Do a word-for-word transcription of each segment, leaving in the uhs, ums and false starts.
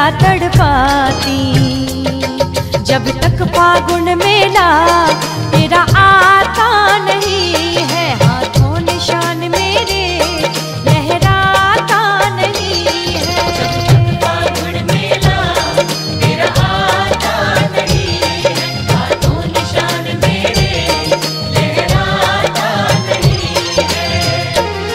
तड़पाती। जब तक फागुन मेला तेरा आता नहीं है, हाथों निशान मेरे लहराता नहीं है। जब तक फागुन मेला तेरा आता नहीं है, हाथों निशान मेरे लहराता नहीं है।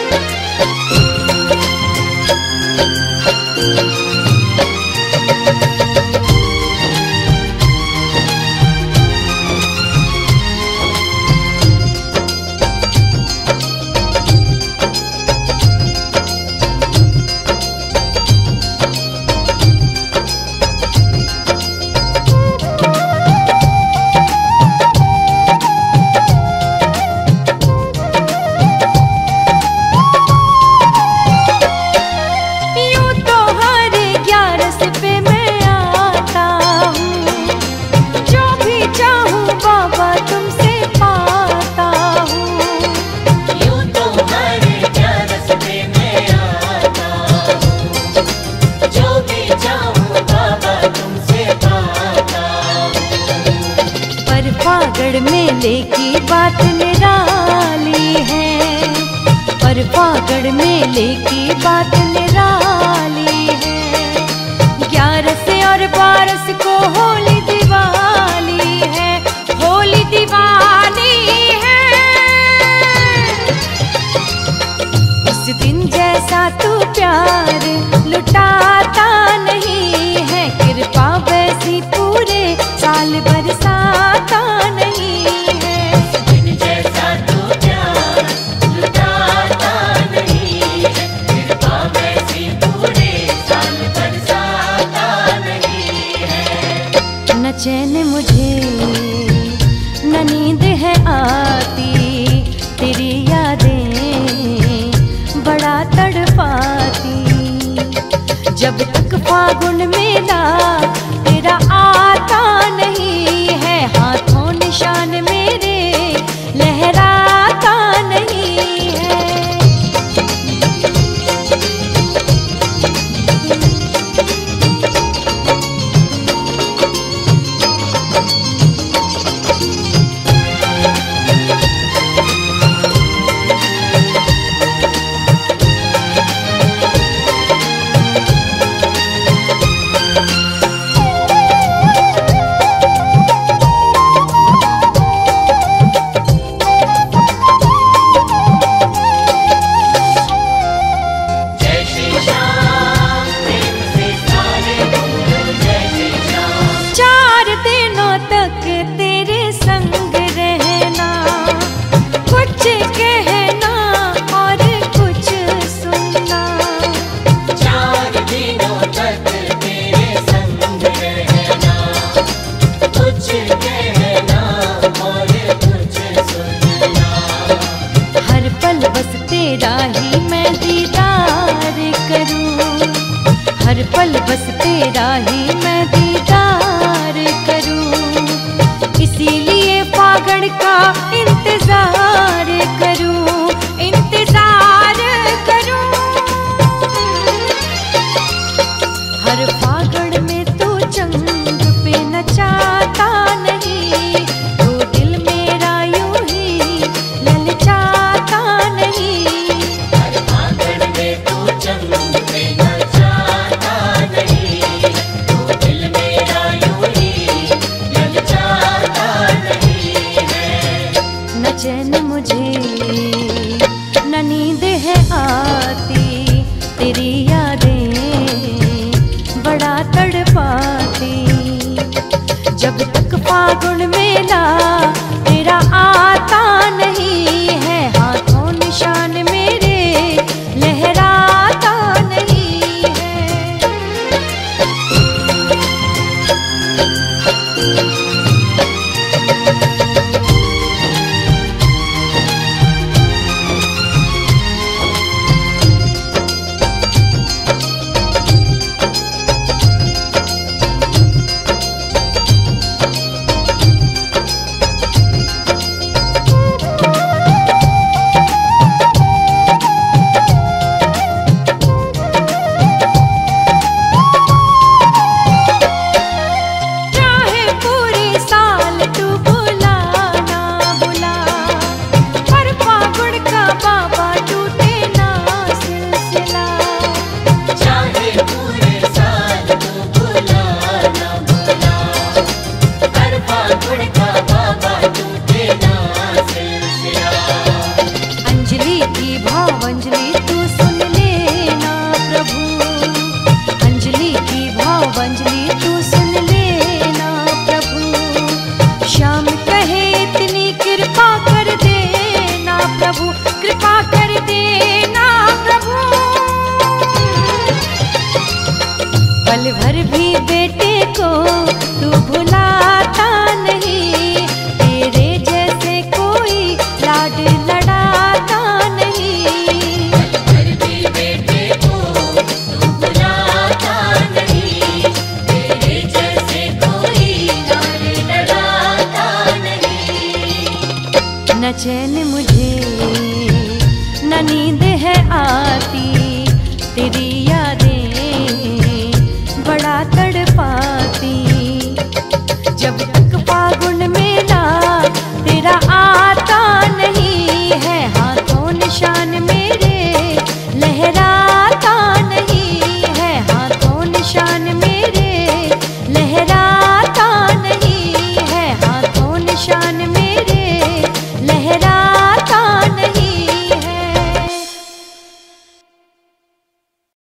फागुन मेले की बात निराली है, पर फागुन मेले की बात निराली है। ग्यारस और बारस को होली दिवाली है, होली दिवाली है। उस दिन जैसा तू प्यार लुटाता नहीं है, कृपा वैसी पूरे साल बरसाता नहीं है। उस दिन जैसा तू प्यार लुटाता नहीं है, कृपा वैसी पूरे साल बरसाता नहीं है। न चैन मुझे न नींद है आती, तेरी यादें बड़ा तड़पाती। जब तक फागुन मेला तेरा आता नहीं है, हाथों निशान मेरे लहराता नहीं है। हर पल बस तेरा ही मैं